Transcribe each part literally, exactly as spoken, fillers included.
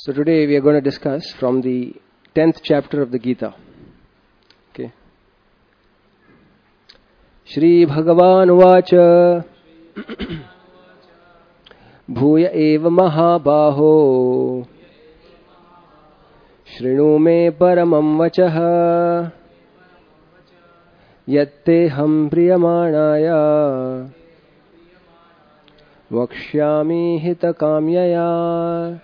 So today we are going to discuss from the tenth chapter of the Gita. Okay. Shri Bhagavan Vacha Bhuya eva mahabaho Shrinu me paramam vachah Yatte ham priyamanaya Vakshyami hita kamyaya.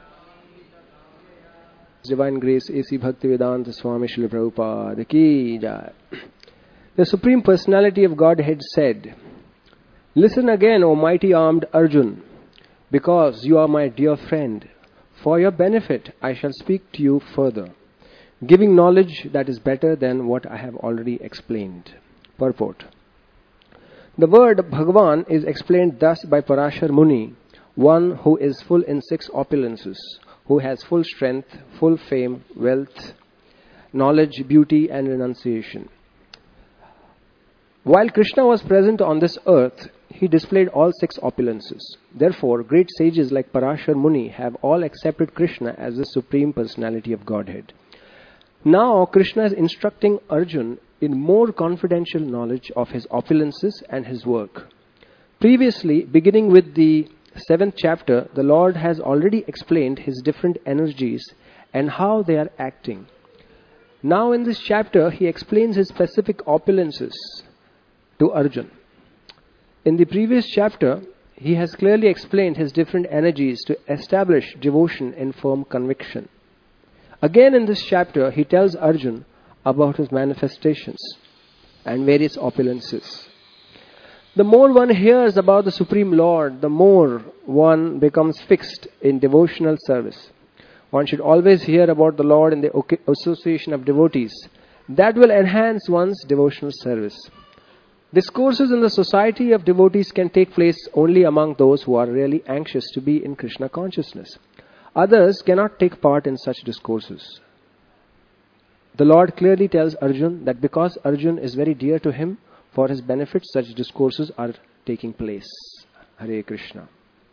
Divine Grace A C Bhaktivedanta Swami Srila Prabhupada Ki Jai. The Supreme Personality of Godhead said, "Listen again, O mighty armed Arjun, because you are my dear friend. For your benefit, I shall speak to you further, giving knowledge that is better than what I have already explained." Purport. The word Bhagavan is explained thus by Parashar Muni, one who is full in six opulences, who has full strength, full fame, wealth, knowledge, beauty and renunciation. While Krishna was present on this earth, he displayed all six opulences. Therefore, great sages like Parashar Muni have all accepted Krishna as the Supreme Personality of Godhead. Now, Krishna is instructing Arjun in more confidential knowledge of his opulences and his work. Previously, beginning with the seventh chapter, the Lord has already explained his different energies and how they are acting. Now in this chapter, he explains his specific opulences to Arjun. In the previous chapter, he has clearly explained his different energies to establish devotion in firm conviction. Again in this chapter, he tells Arjun about his manifestations and various opulences. The more one hears about the Supreme Lord, the more one becomes fixed in devotional service. One should always hear about the Lord in the association of devotees. That will enhance one's devotional service. Discourses in the society of devotees can take place only among those who are really anxious to be in Krishna consciousness. Others cannot take part in such discourses. The Lord clearly tells Arjun that because Arjun is very dear to him, for his benefit, such discourses are taking place. Hare Krishna.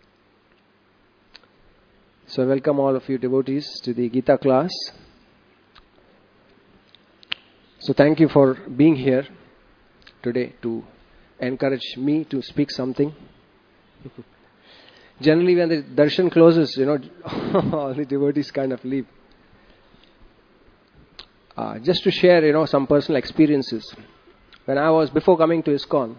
So I welcome all of you devotees to the Gita class. So thank you for being here today to encourage me to speak something. Generally when the darshan closes, you know, all the devotees kind of leave. Uh, just to share, you know, some personal experiences. When I was, before coming to ISKCON,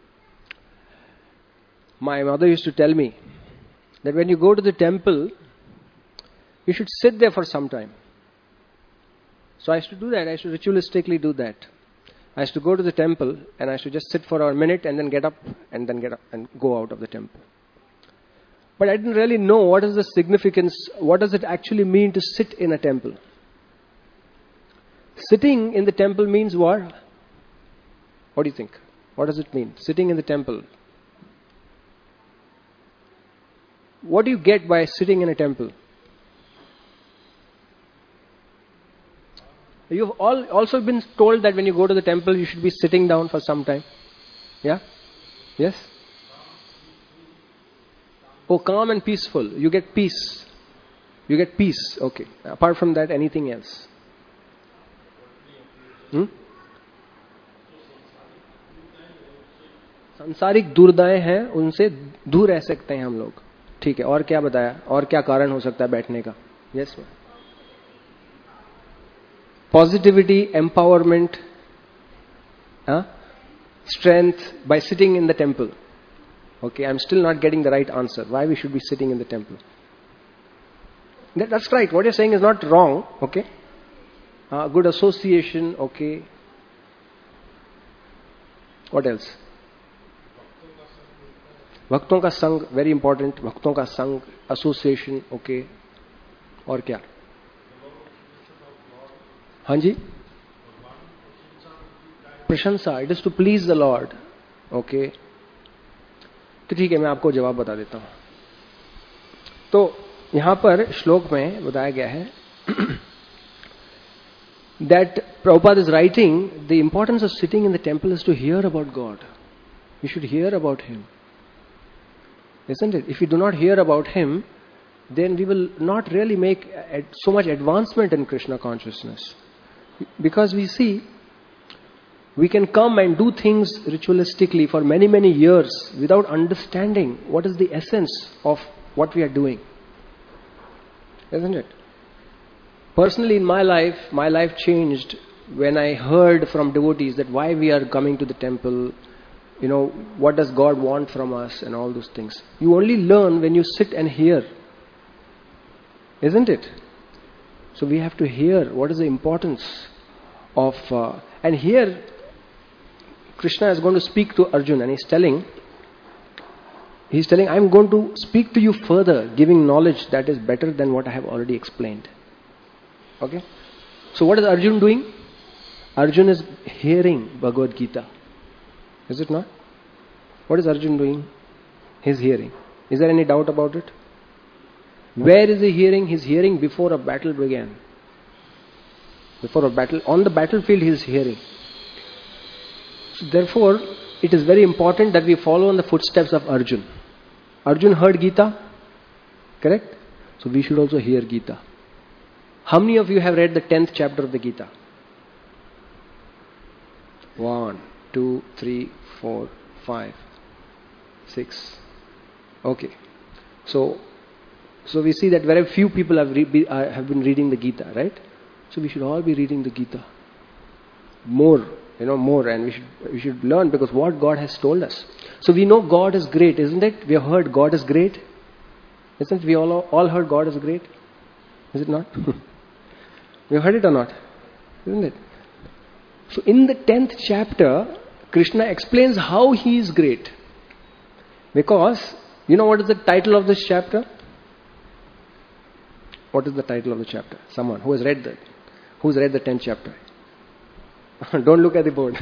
my mother used to tell me that when you go to the temple, you should sit there for some time. So I used to do that. I used to ritualistically do that. I used to go to the temple and I used to just sit for a minute and then get up and then get up and go out of the temple. But I didn't really know what is the significance, what does it actually mean to sit in a temple. Sitting in the temple means what? What do you think? What does it mean? Sitting in the temple. What do you get by sitting in a temple? You've all also been told that when you go to the temple, you should be sitting down for some time. Yeah? Yes? Oh, calm and peaceful. You get peace. You get peace. Okay. Apart from that, anything else? Hmm? सांसारिक दुर्दाएं हैं, उनसे दूर रह सकते हैं हम लोग. ठीक है. और क्या बताया? और क्या कारण हो सकता है बैठने का? Yes ma'am. Positivity, empowerment, strength by sitting in the temple. Okay, I'm still not getting the right answer. Why we should be sitting in the temple? That, that's right. What you're saying is not wrong. Okay. Uh, good association. Okay. What else? भक्तों का संग, very important. भक्तों का संग, association. Okay. और क्या? हाँ जी. प्रशंसा. It is to please the Lord. Okay. तो ठीक है, मैं आपको जवाब बता देता हूं. तो यहां पर श्लोक में बताया गया है that Prabhupada is writing, the importance of sitting in the temple is to hear about God. You should hear about Him. Isn't it? If you do not hear about Him, then we will not really make ad- so much advancement in Krishna consciousness. Because we see, we can come and do things ritualistically for many, many years without understanding what is the essence of what we are doing. Isn't it? Personally, in my life, my life changed when I heard from devotees that why we are coming to the temple, you know, what does God want from us and all those things. You only learn when you sit and hear. Isn't it? So we have to hear what is the importance of... Uh, and here, Krishna is going to speak to Arjuna and he's telling, he's telling, I'm going to speak to you further, giving knowledge that is better than what I have already explained. Okay? So what is Arjuna doing? Arjuna is hearing Bhagavad Gita. Is it not? What is Arjuna doing? He's hearing. Is there any doubt about it? Where is he hearing? He's hearing before a battle began. Before a battle, on the battlefield he is hearing. So therefore, it is very important that we follow in the footsteps of Arjuna. Arjuna heard Gita, correct? So we should also hear Gita. How many of you have read the tenth chapter of the Gita? One, two, three, four, five, six. Okay. So, so we see that very few people have, re- be, uh, have been reading the Gita, right? So we should all be reading the Gita. More, you know, more, and we should we should learn because what God has told us. So we know God is great, isn't it? We have heard God is great. Isn't it? We all all heard God is great? Is it not? We have heard it or not? Isn't it? So in the tenth chapter, Krishna explains how he is great. Because, you know what is the title of this chapter? What is the title of the chapter? Someone who has read that. Who's read the tenth chapter? Don't look at the board.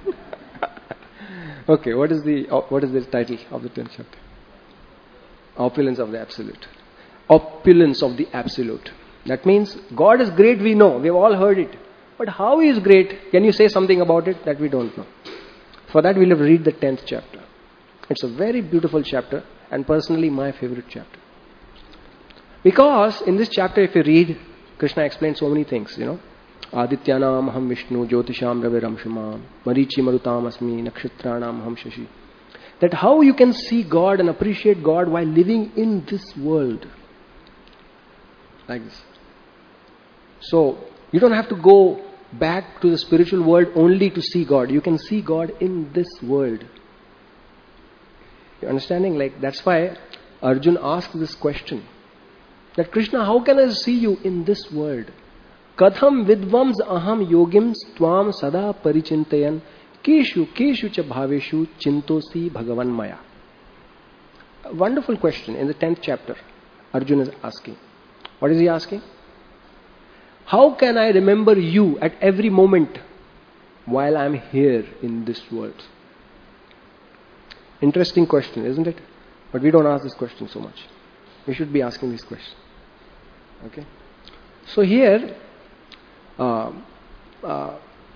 Okay, what is the what is the title of the tenth chapter? Opulence of the Absolute. Opulence of the Absolute. That means God is great, we know. We have all heard it. But how He is great? Can you say something about it that we don't know? For that we'll have to read the tenth chapter. It's a very beautiful chapter and personally my favorite chapter. Because in this chapter if you read, Krishna explains so many things, you know. Adityanam aham Vishnu, Jyotisham Raviram Shumam, Marichi Marutam Asmi, Nakshatranam aham Shashi. That how you can see God and appreciate God while living in this world. Like this. So, you don't have to go back to the spiritual world only to see God. You can see God in this world. You understanding? Like, that's why Arjuna asked this question. That Krishna, how can I see you in this world? Katham vidvams aham yogims tvam sada parichintayan keshu keshu cha bhaveshu chintosi bhagavan maya. A wonderful question in the tenth chapter. Arjuna is asking. What is he asking? How can I remember you at every moment while I am here in this world? Interesting question, isn't it? But we don't ask this question so much. We should be asking this question. Okay? So here, uh, uh,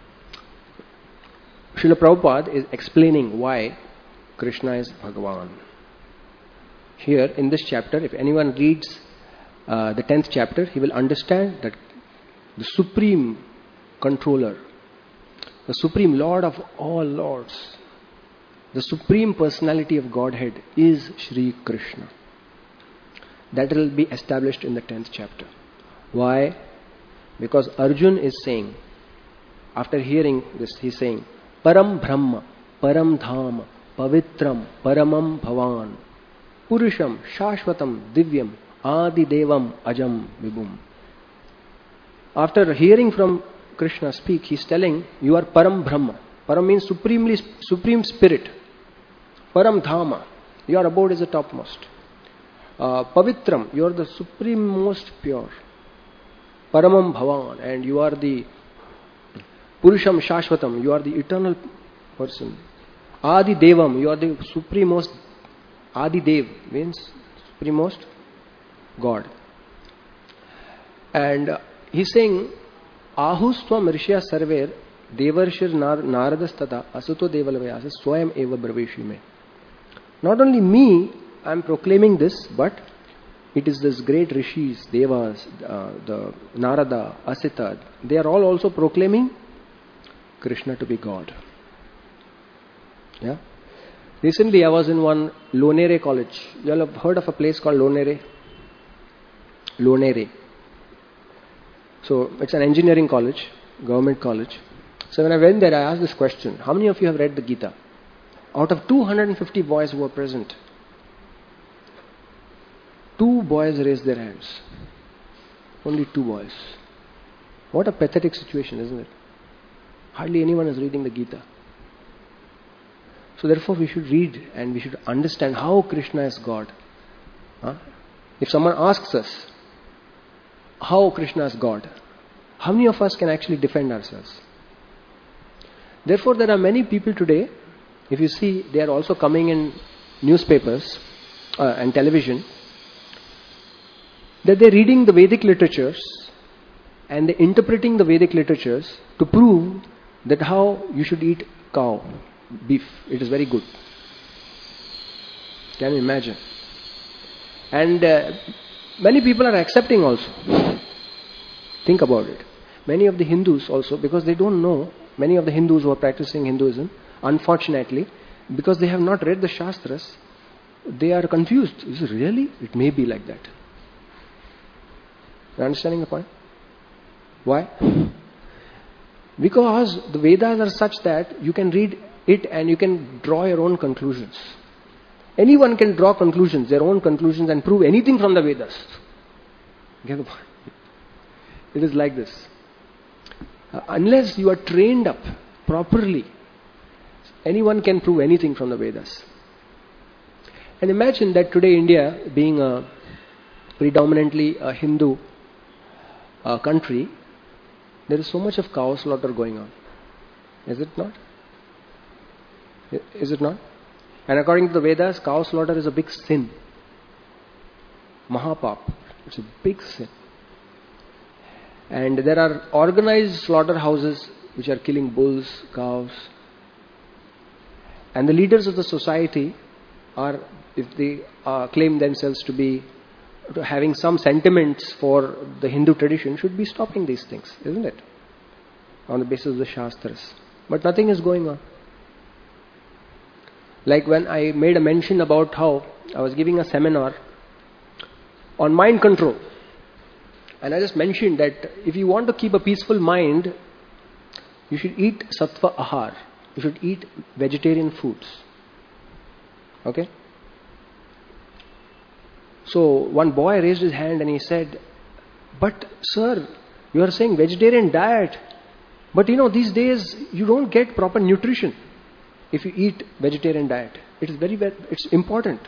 Srila Prabhupada is explaining why Krishna is Bhagavan. Here in this chapter, if anyone reads uh, the tenth chapter, he will understand that the Supreme Controller, the Supreme Lord of all Lords, the Supreme Personality of Godhead is Shri Krishna. That will be established in the tenth chapter. Why? Because Arjuna is saying, after hearing this, he is saying, Param Brahma, Param Dhama, Pavitram, Paramam Bhavan, Purusham, Shashvatam, Divyam, Adi Devam, Ajam, Vibhum. After hearing from Krishna speak, he is telling, you are Param Brahma. Param means supremely, supreme spirit. Param Dhama, your abode is the topmost. Uh, Pavitram, you are the supreme most pure. Paramam Bhavan, and you are the Purusham Shashvatam, you are the eternal person. Adi Devam, you are the supremost. Adi Dev means supremost God. And uh, he's saying, Ahustvam Rishya Sarver Devarshir Naradastata Asuto Devalavayasa Swayam Eva Braveshime. Not only me, I am proclaiming this, but it is this great rishis, devas, uh, the Narada, Asita, they are all also proclaiming Krishna to be God. Yeah. Recently I was in one Lonere college. You all have heard of a place called Lonere? Lonere. So it's an engineering college, government college. So when I went there, I asked this question: how many of you have read the Gita? Out of two hundred fifty boys who were present, two boys raised their hands. Only two boys. What a pathetic situation, isn't it? Hardly anyone is reading the Gita. So therefore we should read and we should understand how Krishna is God. Huh? If someone asks us how Krishna is God, how many of us can actually defend ourselves? Therefore there are many people today, if you see, they are also coming in newspapers uh, and television, that they're reading the Vedic literatures and they're interpreting the Vedic literatures to prove that how you should eat cow, beef. It is very good. Can you imagine? And uh, many people are accepting also. Think about it. Many of the Hindus also, because they don't know, many of the Hindus who are practicing Hinduism, unfortunately, because they have not read the Shastras, they are confused. Is it really? It may be like that. You understanding the point? Why? Because the Vedas are such that you can read it and you can draw your own conclusions. Anyone can draw conclusions, their own conclusions, and prove anything from the Vedas. Get the point? It is like this. Uh, unless you are trained up properly, anyone can prove anything from the Vedas. And imagine that today India, being a predominantly a Hindu uh, country, there is so much of cow slaughter going on. Is it not? Is it not? And according to the Vedas, cow slaughter is a big sin. Mahapap. It's a big sin. And there are organized slaughterhouses which are killing bulls, cows. And the leaders of the society are, if they uh, claim themselves to be to having some sentiments for the Hindu tradition, should be stopping these things, isn't it? On the basis of the Shastras. But nothing is going on. Like when I made a mention about how I was giving a seminar on mind control. And I just mentioned that if you want to keep a peaceful mind, you should eat sattva ahar. You should eat vegetarian foods. Okay? So one boy raised his hand and he said, "But sir, you are saying vegetarian diet. But you know, these days you don't get proper nutrition if you eat vegetarian diet. It is very, very, it's important."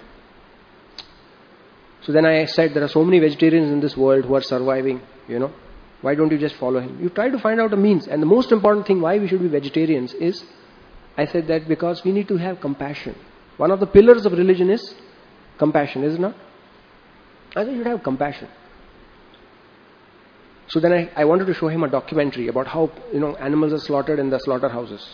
So then I said, there are so many vegetarians in this world who are surviving, you know. Why don't you just follow him? You try to find out a means. And the most important thing why we should be vegetarians is, I said that because we need to have compassion. One of the pillars of religion is compassion, is it not? I said you should have compassion. So then I, I wanted to show him a documentary about how, you know, animals are slaughtered in the slaughterhouses.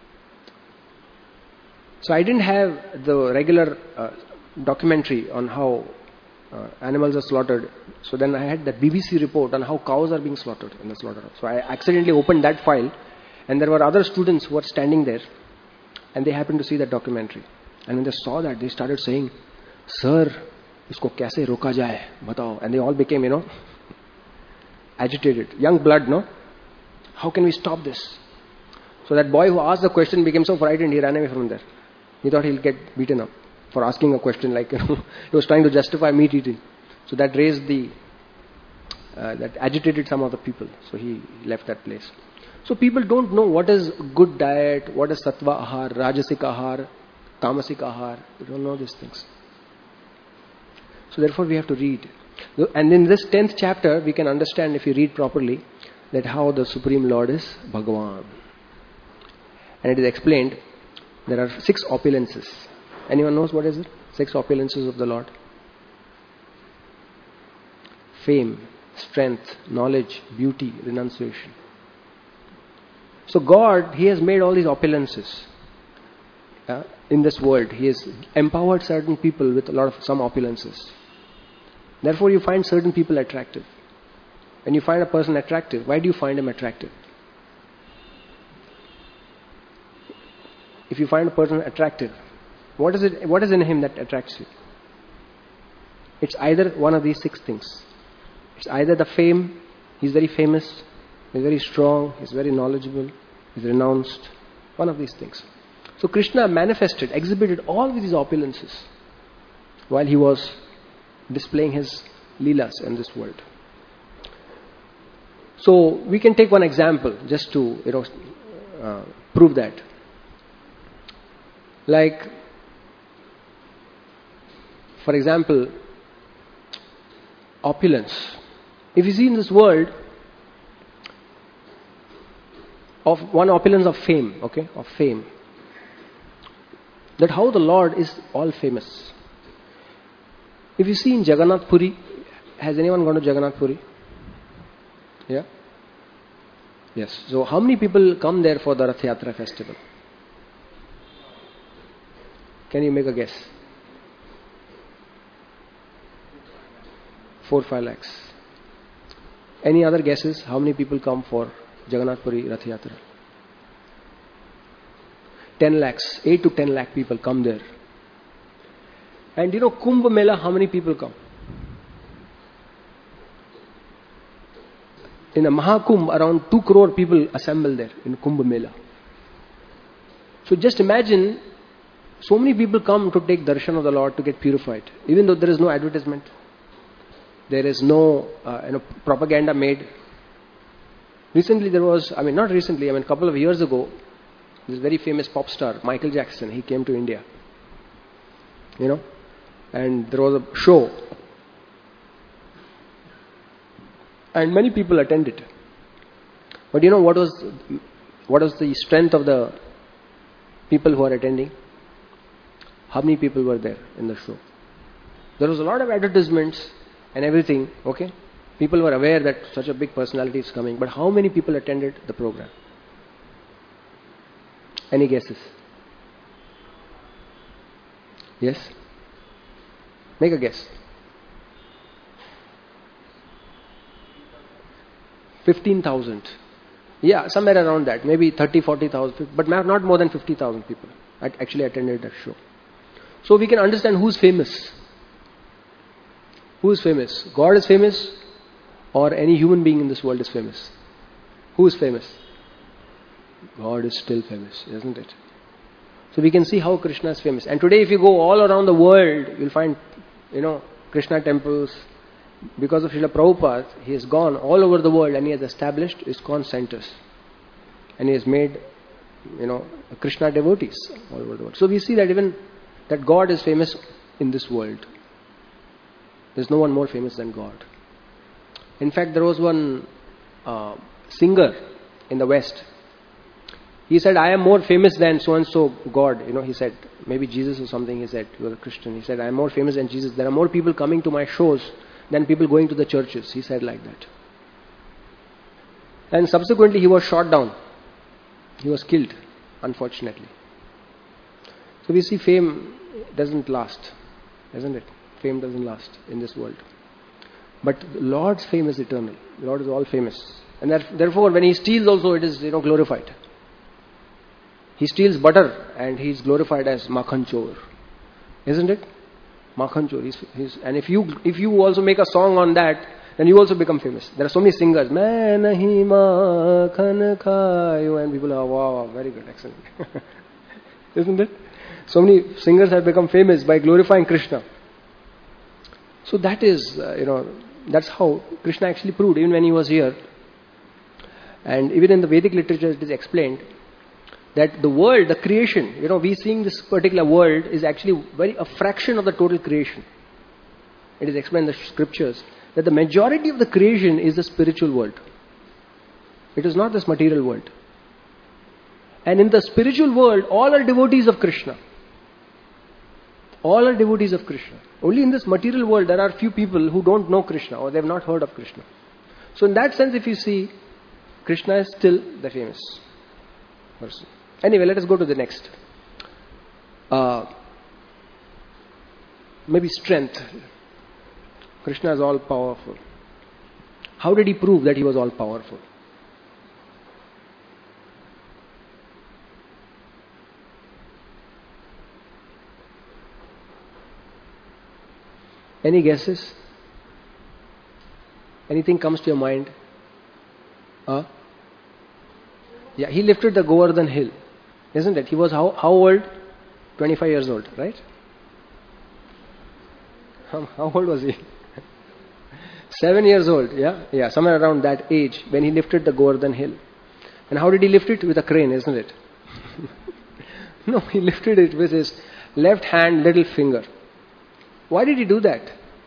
So I didn't have the regular uh, documentary on how uh, animals are slaughtered. So then I had that B B C report on how cows are being slaughtered in the slaughterhouse. So I accidentally opened that file, and there were other students who were standing there, and they happened to see that documentary. And when they saw that, they started saying, "Sir, isko kaise roka jaye? Batao." And they all became, you know, agitated. Young blood, no? How can we stop this? So that boy who asked the question became so frightened, he ran away from there. He thought he'll get beaten up for asking a question like, you know, he was trying to justify meat eating. So that raised the, uh, that agitated some of the people. So he left that place. So people don't know what is good diet, what is sattva ahar, rajasik ahar, tamasik ahar. They don't know these things. So therefore we have to read. And in this tenth chapter, we can understand, if you read properly, that how the Supreme Lord is Bhagavan. And it is explained, there are six opulences. Anyone knows what is it? Six opulences of the Lord. Fame, strength, knowledge, beauty, renunciation. So God, He has made all these opulences uh, in this world. He has empowered certain people with a lot of some opulences. Therefore, you find certain people attractive. When you find a person attractive, why do you find him attractive? If you find a person attractive, what is it? What is in him that attracts you? It's either one of these six things. It's either the fame, he's very famous, he's very strong, he's very knowledgeable, he's renounced. One of these things. So Krishna manifested, exhibited all these opulences while he was displaying his leelas in this world. So we can take one example just to, you know, uh, prove that. Like, for example, opulence. If you see in this world, of one opulence of fame, okay, of fame, that how the Lord is all famous. If you see in Jagannath Puri, has anyone gone to Jagannath Puri? Yeah? Yes. So how many people come there for the Rath Yatra festival? Can you make a guess? Four, five lakhs. Any other guesses? How many people come for Jagannath Puri Rath Yatra? Ten lakhs. Eight to ten lakh people come there. And you know, Kumbh Mela, how many people come? In a Mahakumbh, around two crore people assemble there in Kumbh Mela. So just imagine, so many people come to take darshan of the Lord, to get purified, even though there is no advertisement. There is no uh, you know, propaganda made. Recently there was, I mean not recently, I mean a couple of years ago, this very famous pop star, Michael Jackson, he came to India. You know, and there was a show. And many people attended. But you know what was, what was the strength of the people who are attending? How many people were there in the show? There was a lot of advertisements and everything, okay? People were aware that such a big personality is coming, but how many people attended the program? Any guesses? Yes? Make a guess. fifteen thousand. Yeah, somewhere around that. Maybe thirty, forty thousand, but not more than fifty thousand people actually attended that show. So we can understand who's famous. Who is famous? God is famous, or any human being in this world is famous? Who is famous? God is still famous, isn't it? So we can see how Krishna is famous. And today if you go all around the world, you'll find, you know, Krishna temples. Because of Srila Prabhupada, he has gone all over the world and he has established ISKCON centers. And he has made, you know, Krishna devotees all over the world. So we see that even that God is famous in this world. There's no one more famous than God. In fact, there was one uh, singer in the West. He said, I am more famous than so-and-so God. You know, he said, maybe Jesus or something, he said, he was a Christian. He said, I am more famous than Jesus. There are more people coming to my shows than people going to the churches. He said like that. And subsequently he was shot down. He was killed, unfortunately. So we see fame doesn't last, isn't it? Fame doesn't last in this world. But the Lord's fame is eternal. The Lord is all famous. And therefore when he steals also, it is, you know, glorified. He steals butter and he is glorified as Makhan Chor. Isn't it? Makhan Chor. He's, he's, and if you if you also make a song on that, then you also become famous. There are so many singers. Main nahi makhan khayo. And people are, wow, very good, excellent. Isn't it? So many singers have become famous by glorifying Krishna. So that is, uh, you know, that's how Krishna actually proved, even when he was here. And even in the Vedic literature it is explained that the world, the creation, you know, we seeing this particular world is actually very a fraction of the total creation. It is explained in the scriptures that the majority of the creation is the spiritual world. It is not this material world. And in the spiritual world, all are devotees of Krishna. All are devotees of Krishna. Only in this material world, there are few people who don't know Krishna or they have not heard of Krishna. So in that sense, if you see, Krishna is still the famous person. Anyway, let us go to the next. Uh, maybe strength. Krishna is all powerful. How did he prove that he was all powerful? Any guesses? Anything comes to your mind? Huh? Yeah, he lifted the Govardhan hill, isn't it? He was how, how old? twenty-five years old, right? How, how old was he? Seven years old, yeah? Yeah, somewhere around that age when he lifted the Govardhan hill. And how did he lift it? With a crane, isn't it? No, he lifted it with his left hand, little finger. Why did he do that?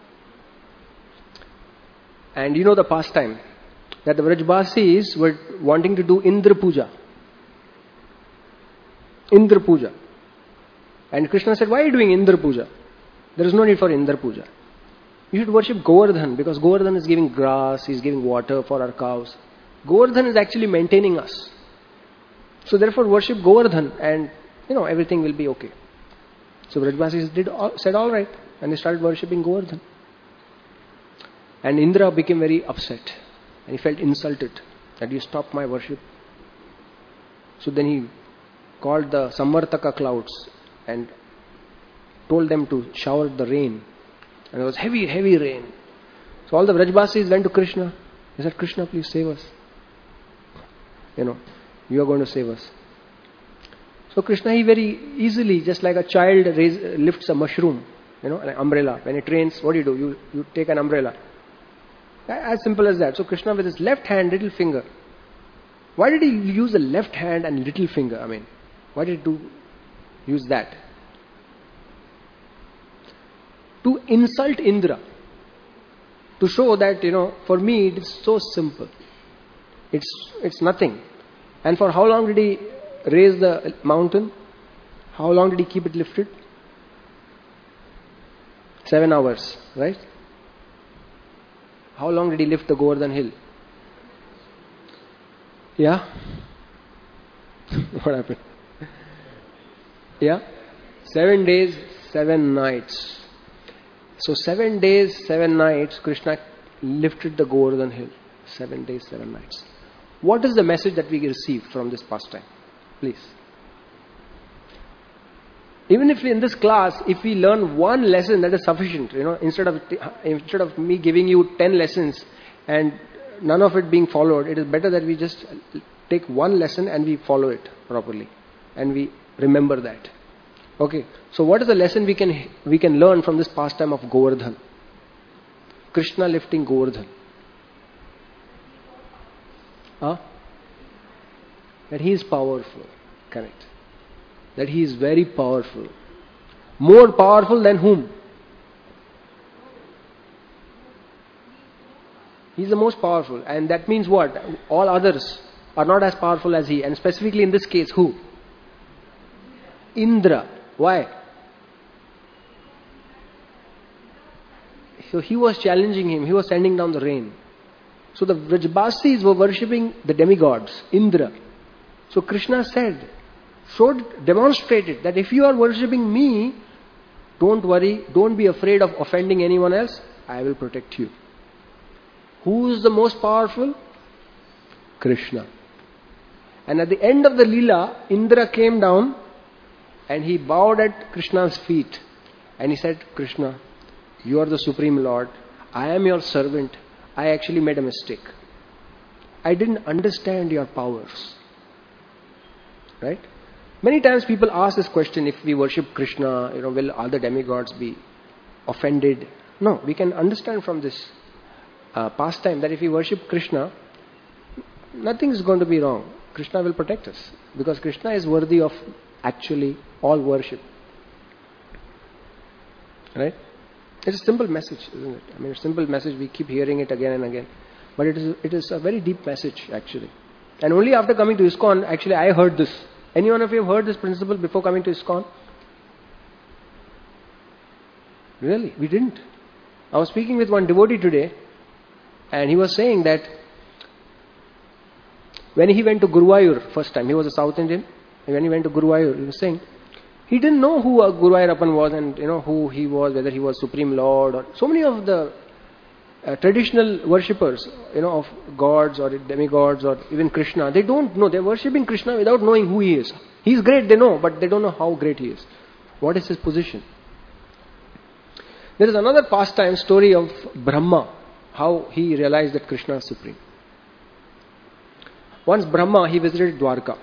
And you know the pastime that the Vrajbasis were wanting to do Indra Puja. Indra Puja. And Krishna said, why are you doing Indra Puja? There is no need for Indra Puja. You should worship Govardhan, because Govardhan is giving grass, he's giving water for our cows. Govardhan is actually maintaining us. So therefore worship Govardhan and you know everything will be okay. So Vrajbasis did all, said all right, and they started worshipping Govardhan. And Indra became very upset and he felt insulted that you stopped my worship. So then he called the Samvartaka clouds and told them to shower the rain. And there was heavy, heavy rain. So all the Vrajbasis went to Krishna. They said, Krishna, please save us. You know, you are going to save us. So Krishna, he very easily, just like a child raise, lifts a mushroom, you know, an umbrella. When it rains, what do you do? You, you take an umbrella. As simple as that. So Krishna with his left hand, little finger. Why did he use the left hand and little finger? I mean, why did he do, use that? To insult Indra. To show that, you know, for me it is so simple. It's, it's nothing. And for how long did he raise the mountain? How long did he keep it lifted? Seven hours, right? How long did he lift the Govardhan hill? Yeah? What happened? Yeah? Seven days, seven nights. So seven days, seven nights, Krishna lifted the Govardhan hill. Seven days, seven nights. What is the message that we receive from this pastime? Please. Even if in this class, if we learn one lesson, that is sufficient. You know, instead of instead of me giving you ten lessons and none of it being followed, it is better that we just take one lesson and we follow it properly, and we remember that. Okay. So, what is the lesson we can we can learn from this pastime of Govardhan? Krishna lifting Govardhan. Huh? That he is powerful. Correct. That he is very powerful. More powerful than whom? He is the most powerful. And that means what? All others are not as powerful as he. And specifically in this case, who? Indra. Why? So he was challenging him. He was sending down the rain. So the Vrajbasis were worshipping the demigods, Indra. So Krishna said, showed, demonstrated that if you are worshipping me, don't worry, don't be afraid of offending anyone else, I will protect you. Who is the most powerful? Krishna. And at the end of the Leela, Indra came down and he bowed at Krishna's feet. And he said, Krishna, you are the Supreme Lord. I am your servant. I actually made a mistake. I didn't understand your powers. Right? Many times people ask this question, if we worship Krishna, you know, will other demigods be offended? No, we can understand from this uh, pastime that if we worship Krishna, nothing is going to be wrong. Krishna will protect us, because Krishna is worthy of actually all worship. Right? It's a simple message, isn't it? I mean, it's a simple message, we keep hearing it again and again. But it is, it is a very deep message, actually. And only after coming to ISKCON, actually I heard this. Any one of you have heard this principle before coming to ISKCON? Really? We didn't. I was speaking with one devotee today, and he was saying that when he went to Guruvayur first time, he was a South Indian, and when he went to Guruvayur, he was saying, he didn't know who a Guruvayurappan was and you know who he was, whether he was Supreme Lord or so many of the uh, traditional worshippers, you know, of gods or demigods or even Krishna, they don't know. They're worshipping Krishna without knowing who he is. He's great, they know, but they don't know how great he is. What is his position? There is another pastime story of Brahma, how he realized that Krishna is supreme. Once Brahma, he visited Dwarka.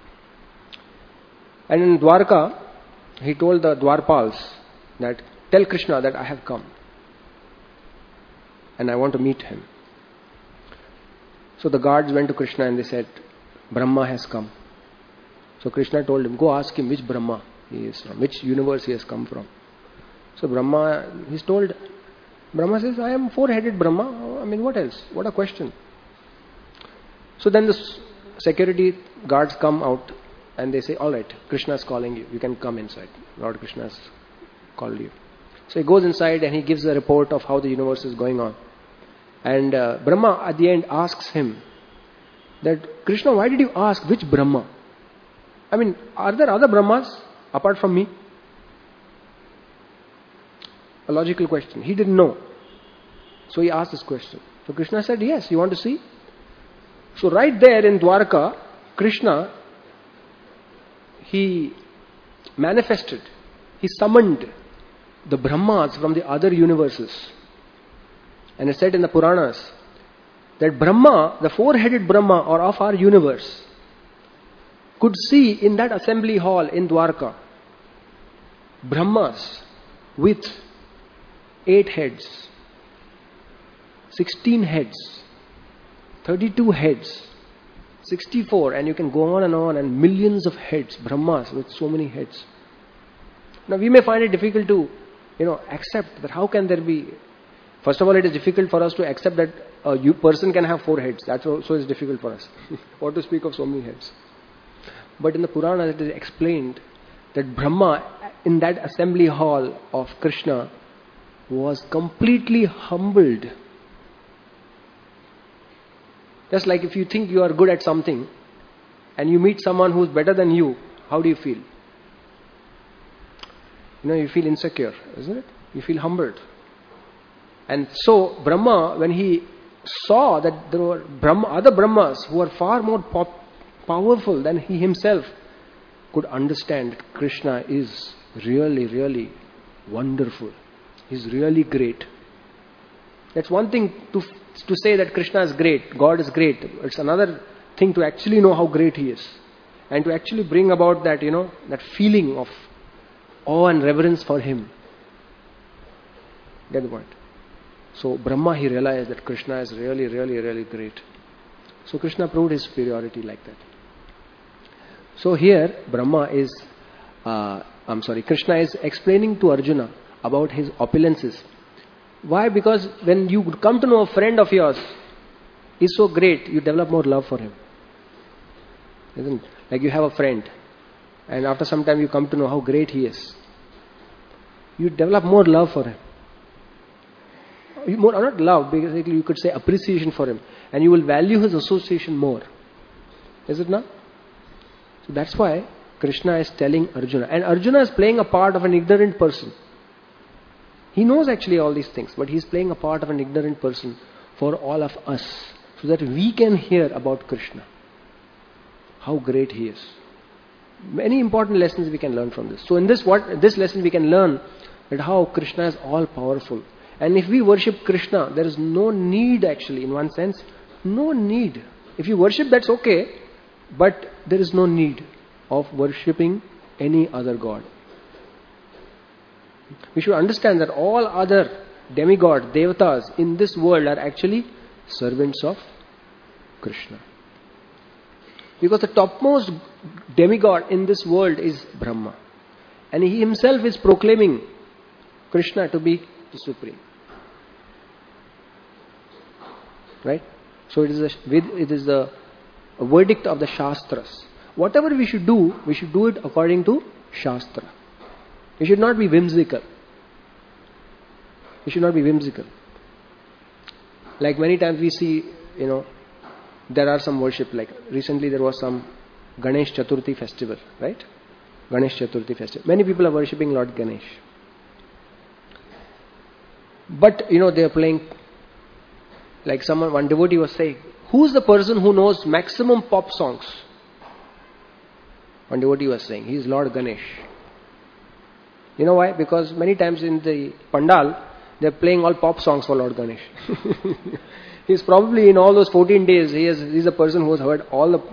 And in Dwarka, he told the Dwarpals that, tell Krishna that I have come. And I want to meet him. So the guards went to Krishna and they said, Brahma has come. So Krishna told him, go ask him which Brahma he is from, which universe he has come from. So Brahma, he's told, Brahma says, I am four-headed Brahma. I mean, what else? What a question. So then the security guards come out and they say, all right, Krishna is calling you. You can come inside. Lord Krishna has called you. So he goes inside and he gives a report of how the universe is going on. And uh, Brahma at the end asks him that, Krishna, why did you ask which Brahma? I mean, are there other Brahmas apart from me? A logical question. He didn't know. So he asked this question. So Krishna said, yes, you want to see? So right there in Dwarka, Krishna, he manifested, he summoned the Brahmas from the other universes. And it said in the Puranas that Brahma, the four-headed Brahma or of our universe, could see in that assembly hall in Dwarka Brahmas with eight heads, sixteen heads, thirty-two heads, sixty-four, and you can go on and on, and millions of heads, Brahmas with so many heads. Now we may find it difficult to, you know, accept that how can there be, first of all it is difficult for us to accept that a person can have four heads. That's also is difficult for us. What to speak of so many heads. But in the Purana it is explained that Brahma in that assembly hall of Krishna was completely humbled. Just like if you think you are good at something and you meet someone who is better than you, how do you feel? You know, you feel insecure, isn't it? You feel humbled. And so Brahma, when he saw that there were Brahma, other Brahmas who were far more pop, powerful than he himself, could understand that Krishna is really, really wonderful. He's really great. That's one thing to to say that Krishna is great, God is great. It's another thing to actually know how great he is. And to actually bring about that, you know, that feeling of awe and reverence for him. Get the point? So Brahma, he realized that Krishna is really, really, really great. So Krishna proved his superiority like that. So here Brahma is, uh, I'm sorry, Krishna is explaining to Arjuna about his opulences. Why? Because when you come to know a friend of yours is so great, you develop more love for him. Isn't it? Like you have a friend and after some time you come to know how great he is. You develop more love for him. You more, not love, basically you could say appreciation for him. And you will value his association more. Is it not? So that's why Krishna is telling Arjuna. And Arjuna is playing a part of an ignorant person. He knows actually all these things, but he's playing a part of an ignorant person for all of us, so that we can hear about Krishna. How great he is. Many important lessons we can learn from this. So in this what this lesson we can learn that how Krishna is all powerful. And if we worship Krishna, there is no need actually, in one sense, no need. If you worship, that's okay, but there is no need of worshipping any other god. We should understand that all other demigods, devatas in this world are actually servants of Krishna. Because the topmost demigod in this world is Brahma. And he himself is proclaiming Krishna to be the supreme. Right? So it is a, it is the a verdict of the Shastras. Whatever we should do, we should do it according to Shastra. We should not be whimsical. We should not be whimsical. Like many times we see, you know, there are some worship, like recently there was some Ganesh Chaturthi festival, right? Ganesh Chaturthi festival. Many people are worshipping Lord Ganesh. But, you know, they are playing like someone, one devotee was saying, who's the person who knows maximum pop songs? One devotee was saying, he is Lord Ganesh. You know why? Because many times in the pandal, they're playing all pop songs for Lord Ganesh. He's probably in all those fourteen days, he is, he's a person who has heard all the...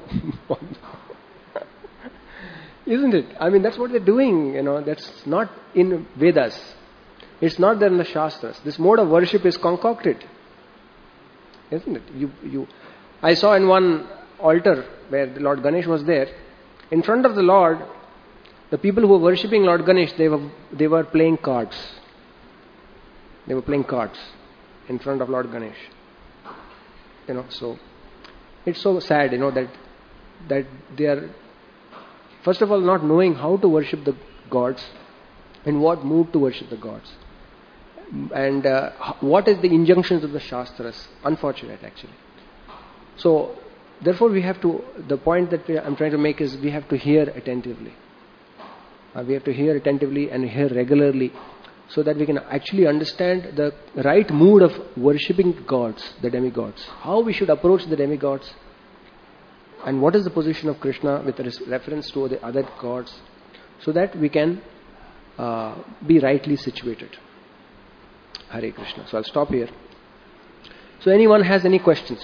Isn't it? I mean, that's what they're doing, you know, that's not in Vedas. It's not there in the Shastras. This mode of worship is concocted. Isn't it? You, you, I saw in one altar where the Lord Ganesh was there, in front of the Lord, the people who were worshipping Lord Ganesh, they were, they were playing cards. They were playing cards in front of Lord Ganesh. You know, so it's so sad, you know, that that they are, first of all, not knowing how to worship the gods, in what mood to worship the gods, and uh, what is the injunctions of the Shastras. Unfortunate, actually. So, therefore, we have to, the point that we, I'm trying to make is we have to hear attentively. Uh, we have to hear attentively and hear regularly, so that we can actually understand the right mood of worshipping gods, the demigods. How we should approach the demigods, and what is the position of Krishna with reference to the other gods, so that we can uh, be rightly situated. Hare Krishna. So I'll stop here. So anyone has any questions?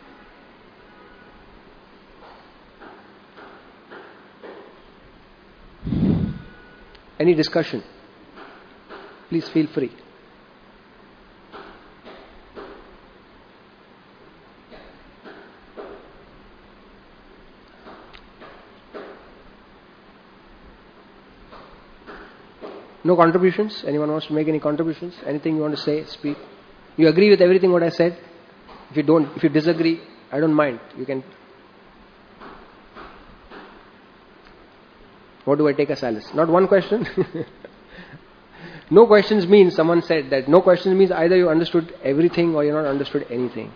Any discussion? Please feel free. No contributions? Anyone wants to make any contributions? Anything you want to say, speak? You agree with everything what I said? If you don't, if you disagree, I don't mind. You can. What do I take as Alice? Not one question? No questions means, someone said that no questions means either you understood everything or you not understood anything.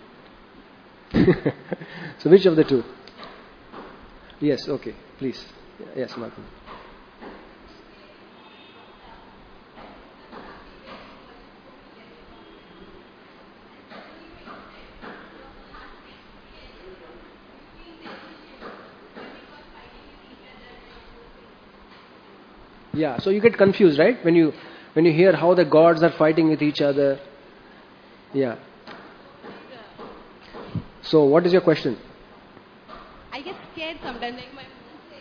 So which of the two? Yes, okay, please. Yes, Malcolm. Yeah, so you get confused, right? When you when you hear how the gods are fighting with each other. Yeah. So what is your question? I get scared sometimes. Like my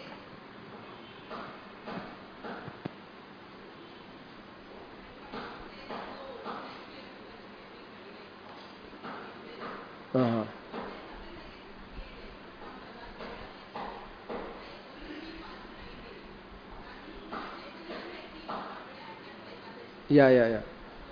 Uh-huh. Yeah, yeah, yeah.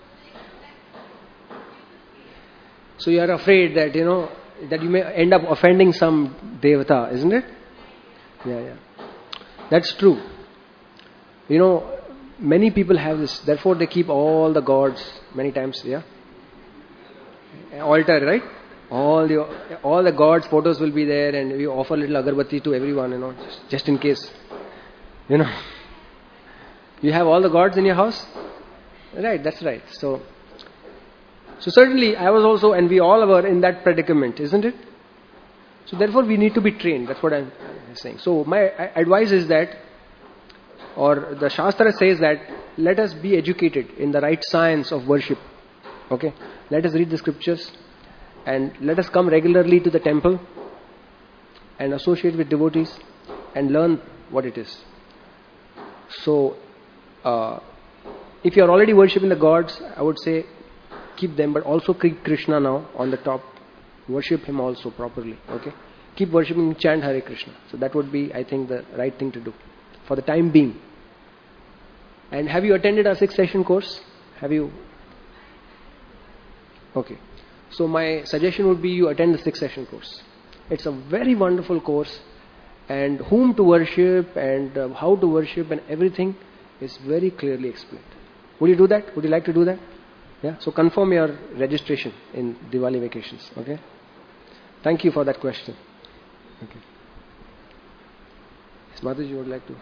So you are afraid that, you know, that you may end up offending some devata, isn't it? Yeah, yeah. That's true. You know, many people have this, therefore they keep all the gods many times, yeah? Altar, right? All the all the gods' photos will be there, and we offer little agarbatti to everyone, you know, just, just in case. You know. You have all the gods in your house? Right, that's right. So, so certainly I was also, and we all were in that predicament, isn't it? So therefore we need to be trained. That's what I'm saying. So my advice is that, or the Shastra says that, let us be educated in the right science of worship. Okay? Let us read the scriptures and let us come regularly to the temple and associate with devotees and learn what it is. So, uh, if you are already worshipping the gods, I would say keep them, but also keep Krishna now on the top. Worship him also properly. Okay? Keep worshipping, chant Hare Krishna. So that would be, I think, the right thing to do for the time being. And have you attended our six session course? Have you? Okay. So my suggestion would be you attend the six session course. It's a very wonderful course, and whom to worship and uh, how to worship and everything is very clearly explained. Would you do that? Would you like to do that? Yeah. So confirm your registration in Diwali vacations. Okay. Thank you for that question. Okay. Yes, Mataji, you would like to?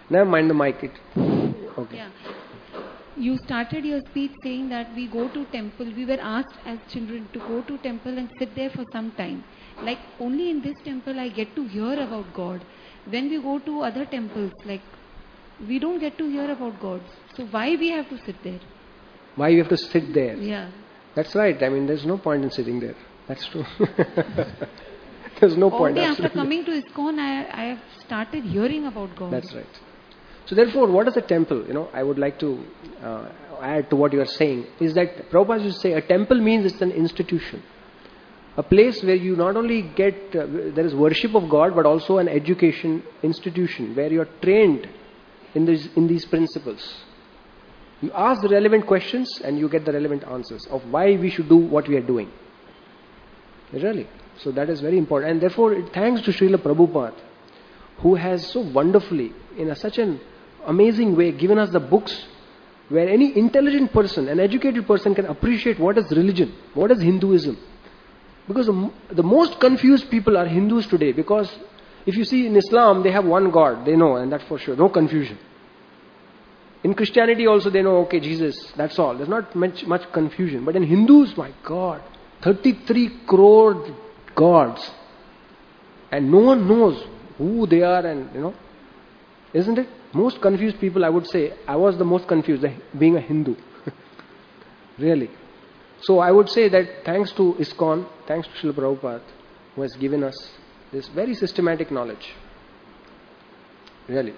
Never mind the mic. It, okay. Yeah. You started your speech saying that we go to temple. We were asked as children to go to temple and sit there for some time. Like only in this temple I get to hear about God. When we go to other temples, like we don't get to hear about God. So why we have to sit there? Why you have to sit there? Yeah. That's right. I mean, there's no point in sitting there. That's true. There's no point. Only after Absolutely. coming to ISKCON, I, I have started hearing about God. That's right. So therefore, what is a temple? You know, I would like to uh, add to what you are saying, is that Prabhupada used to say a temple means it's an institution. A place where you not only get, uh, there is worship of God, but also an education institution where you are trained in these, in these principles. You ask the relevant questions and you get the relevant answers of why we should do what we are doing. Really. So that is very important. And therefore, it, thanks to Srila Prabhupada, who has so wonderfully, in a, such an amazing way, given us the books where any intelligent person, an educated person can appreciate what is religion, what is Hinduism. Because the, the most confused people are Hindus today, because if you see in Islam, they have one God, they know, and that's for sure, no confusion. In Christianity also they know, okay, Jesus, that's all. There's not much, much confusion. But in Hindus, my God, thirty-three crore gods. And no one knows who they are and, you know, isn't it? Most confused people, I would say, I was the most confused, being a Hindu. Really. So I would say that thanks to ISKCON, thanks to Srila Prabhupada, who has given us this very systematic knowledge. Really.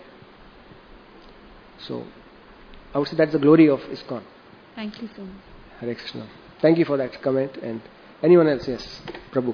So, I would say that's the glory of ISKCON. Thank you so much. Hare Krishna. Thank you for that comment. And anyone else? Yes, Prabhu.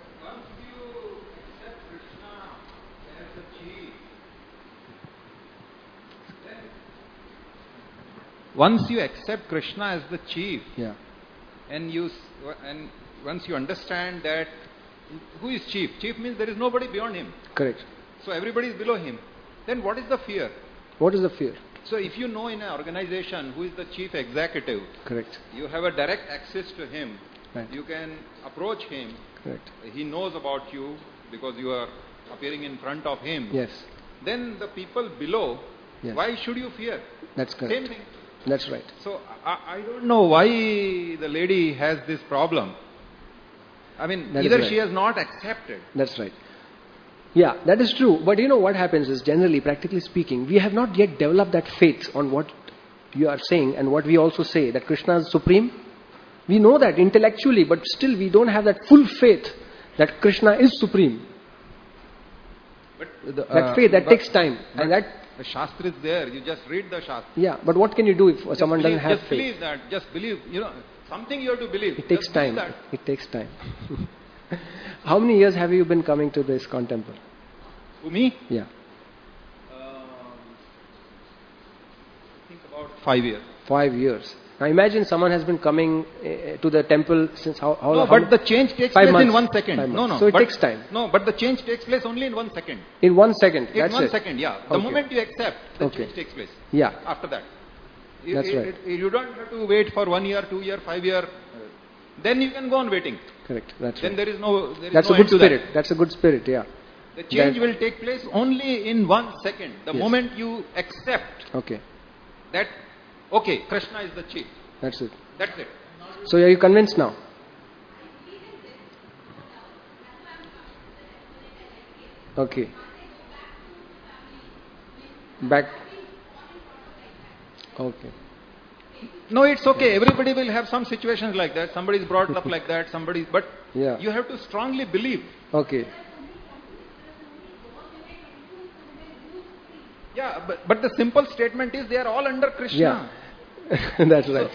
Once you accept Krishna as the chief, Yeah. and you and once you understand that who is chief? Chief means there is nobody beyond him. Correct. So everybody is below him. Then what is the fear? What is the fear? So if you know in an organization who is the chief executive, Correct. you have a direct access to him. Right. You can approach him. Correct. He knows about you because you are appearing in front of him. Yes. Then the people below, Yes. why should you fear? That's correct. Same thing. That's right. So I, I don't know why the lady has this problem. I mean, That is either right. she has not accepted. That's right. Yeah, that is true. But you know what happens is, generally, practically speaking, we have not yet developed that faith on what you are saying and what we also say, that Krishna is supreme. We know that intellectually, but still we don't have that full faith that Krishna is supreme. But the, That uh, faith, that but- takes time. but And that, the Shastra is there. You just read the Shastra. yeah, but what can you do if Just someone believe, doesn't have just faith? believe that. Just believe. You know, something you have to believe. It takes Just believe time. that. It takes time. How many years have you been coming to this ISKCON temple? To me, Yeah. um, I think about five years. Five years. Now imagine someone has been coming uh, to the temple since how, how No, how but the change takes Five place months. in one second. Five No, months. no. So it but- takes time. No, but the change takes place only in one second. In one second. In That's one it. second, yeah. The Okay. moment you accept, the Okay. change takes place. Yeah. After that. You- That's it- right. it- you don't have to wait for one year, two year, five year. Then you can go on waiting. Correct. That's Then right. there is no. There is That's no a good end to that. spirit. That's a good spirit. Yeah. The change That- will take place only in one second. The Yes. moment you accept Okay. that, okay, Krishna is the chief. That's it. That's it. So are you convinced now? Okay. Back. Okay. No, it's okay. Everybody will have some situations like that. Somebody is brought up like that. Somebody, but Yeah. you have to strongly believe. Okay. Yeah, but, but the simple statement is they are all under Krishna. Yeah. That's right.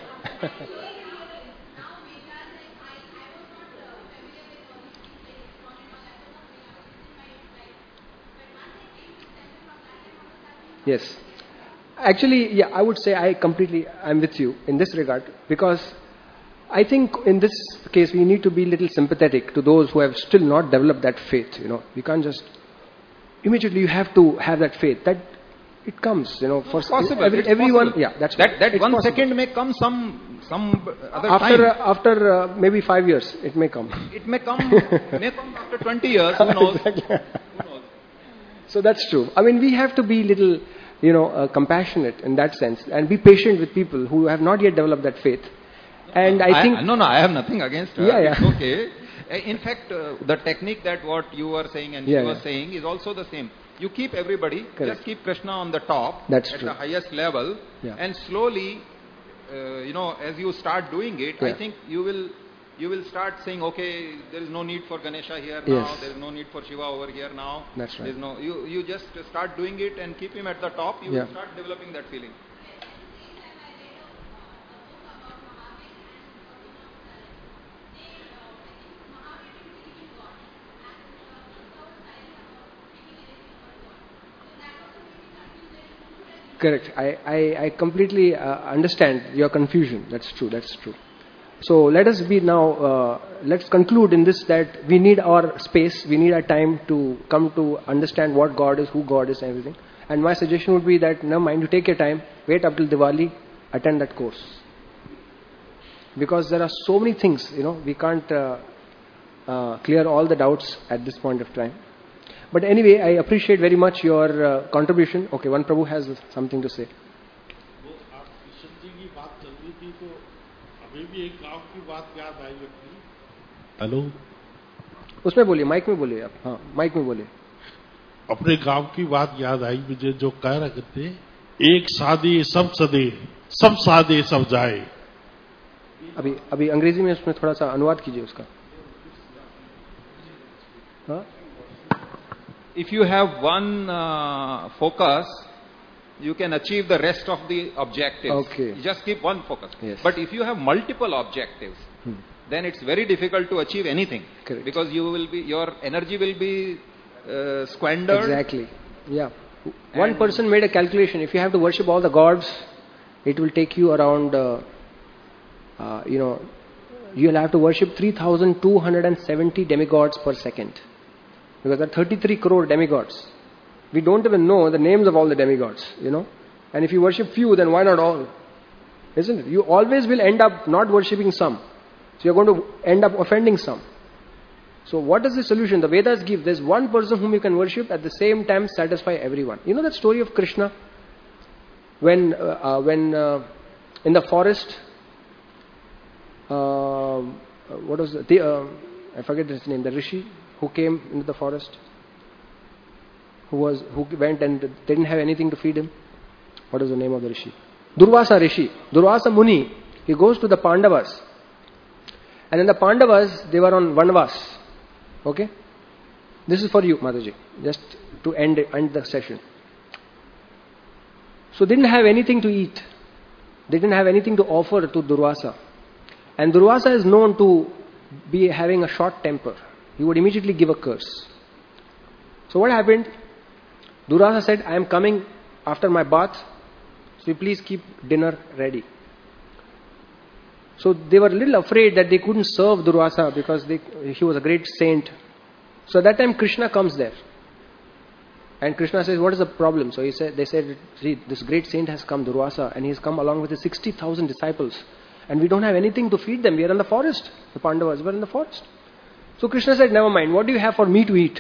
Yes. Actually, yeah, I would say I completely, I'm with you in this regard, because I think in this case we need to be a little sympathetic to those who have still not developed that faith, you know. We can't just, immediately you have to have that faith. That, it comes, you know, for It's possible. every- It's everyone, possible. yeah, that's that. right. That It's one possible. second may come some some other After, time. uh, after uh, maybe five years, it may come. It may come may come after twenty years. Who knows? Exactly. Who knows? So that's true. I mean, we have to be little you know, uh, compassionate in that sense, and be patient with people who have not yet developed that faith. And I, I think no, no, I have nothing against her. Yeah, yeah. It's okay. Uh, In fact, uh, the technique that what you were saying and Yeah, she was yeah. saying is also the same. You keep everybody, Correct. just keep Krishna on the top, That's at true. the highest level, Yeah. and slowly, uh, you know, as you start doing it, I Yeah. think you will you will start saying, okay, there is no need for Ganesha here Yes. now, there is no need for Shiva over here now. That's right. There's no, you, you just start doing it and keep him at the top, you Yeah. will start developing that feeling. correct. I, I, I completely uh, understand your confusion. That's true. That's true. So let us be now, uh, let's conclude in this that we need our space, we need our time to come to understand what God is, who God is, and everything. And my suggestion would be that, never mind, you take your time, wait up till Diwali, attend that course. Because there are so many things, you know, we can't uh, uh, clear all the doubts at this point of time. But anyway, I appreciate very much your uh, contribution. Okay, one Prabhu has something to say. वो आप किशन जी की बात चल रही थी तो अभी भी एक गांव की बात याद आई अपनी. हेलो, उसमें बोलिए, माइक में बोलिए आप. हाँ, माइक में बोलिए. अपने गांव की बात याद आई मुझे जो कह रहे थे, एक सादे सब सदे, सब सादे सब जाए. अभी अभी अंग्रेजी में उसमें थोड़ा सा अनुवाद कीजिए उसका. हाँ? If you have one uh, focus, you can achieve the rest of the objectives. Okay. You just keep one focus. Yes. But if you have multiple objectives, Hmm. then it's very difficult to achieve anything. Correct. Because you will be, your energy will be uh, squandered. Exactly. Yeah. One And- person made a calculation. If you have to worship all the gods, it will take you around, uh, uh, you know, you'll have to worship three thousand two hundred seventy demigods per second. Because there are thirty-three crore demigods. We don't even know the names of all the demigods, you know. And if you worship few, then why not all? Isn't it? You always will end up not worshipping some. So you're going to end up offending some. So what is the solution? The Vedas give, there's one person whom you can worship, at the same time satisfy everyone. You know that story of Krishna? When, uh, uh, when uh, in the forest, uh, what was the, uh, I forget his name, the Rishi who came into the forest, who was, who went and they didn't have anything to feed him. What is the name of the Rishi? Durvasa Rishi. Durvasa Muni. He goes to the Pandavas. And in the Pandavas, they were on Vanvas. Okay? This is for you, Mataji. Just to end, end the session. So they didn't have anything to eat. They didn't have anything to offer to Durvasa. And Durvasa is known to be having a short temper. He would immediately give a curse. So what happened? Durvasa said, I am coming after my bath. So you please keep dinner ready. So they were a little afraid that they couldn't serve Durvasa because they, he was a great saint. So at that time Krishna comes there. And Krishna says, what is the problem? So he said, they said, see, this great saint has come, Durvasa, and he has come along with his sixty thousand disciples. And we don't have anything to feed them. We are in the forest. The Pandavas were in the forest. So Krishna said, never mind, what do you have for me to eat?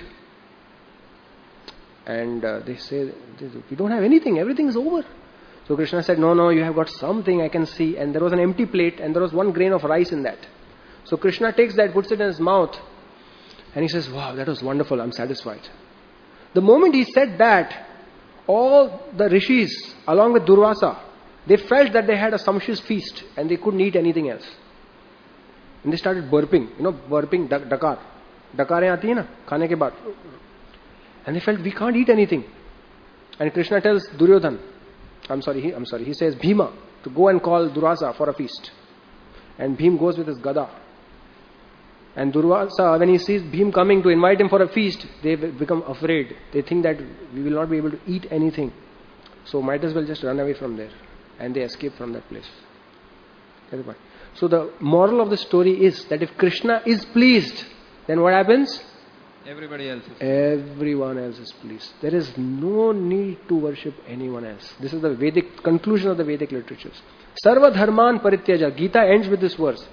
And uh, they say, we don't have anything, everything is over. So Krishna said, no, no, you have got something I can see. And there was an empty plate and there was one grain of rice in that. So Krishna takes that, puts it in his mouth. And he says, wow, that was wonderful, I'm satisfied. The moment he said that, all the rishis, along with Durvasa, they felt that they had a sumptuous feast and they couldn't eat anything else. And they started burping, you know, burping, dak- dakar. Dakar aati hai na, khane ke baad. And they felt, we can't eat anything. And Krishna tells Duryodhan, I'm sorry, he, I'm sorry, he says Bhima to go and call Durvasa for a feast. And Bhim goes with his gada. And Durvasa, when he sees Bhim coming to invite him for a feast, they become afraid. They think that we will not be able to eat anything. So might as well just run away from there. And they escape from that place. So the moral of the story is that if Krishna is pleased, then what happens? Everybody else is. Everyone else is pleased. There is no need to worship anyone else. This is the Vedic conclusion of the Vedic literatures. Sarva dharman parityaja. Gita ends with this verse.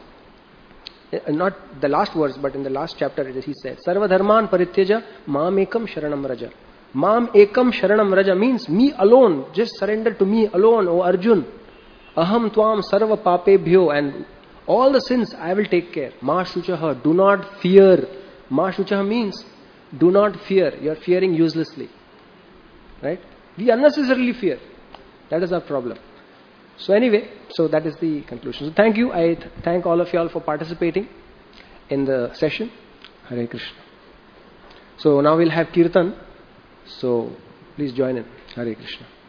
Not the last verse, but in the last chapter he said, Sarva dharman parityaja mamekam sharanam raja. Mam ekam sharanam raja means me alone. Just surrender to me alone, O Arjun. Aham tvam sarva papebhyo, and all the sins I will take care. Ma shuchaha, do not fear. Ma shuchaha means do not fear. You are fearing uselessly. Right? We unnecessarily fear. That is our problem. So anyway, so that is the conclusion. So thank you. I th- thank all of you all for participating in the session. Hare Krishna. So now we'll have Kirtan. So please join in. Hare Krishna.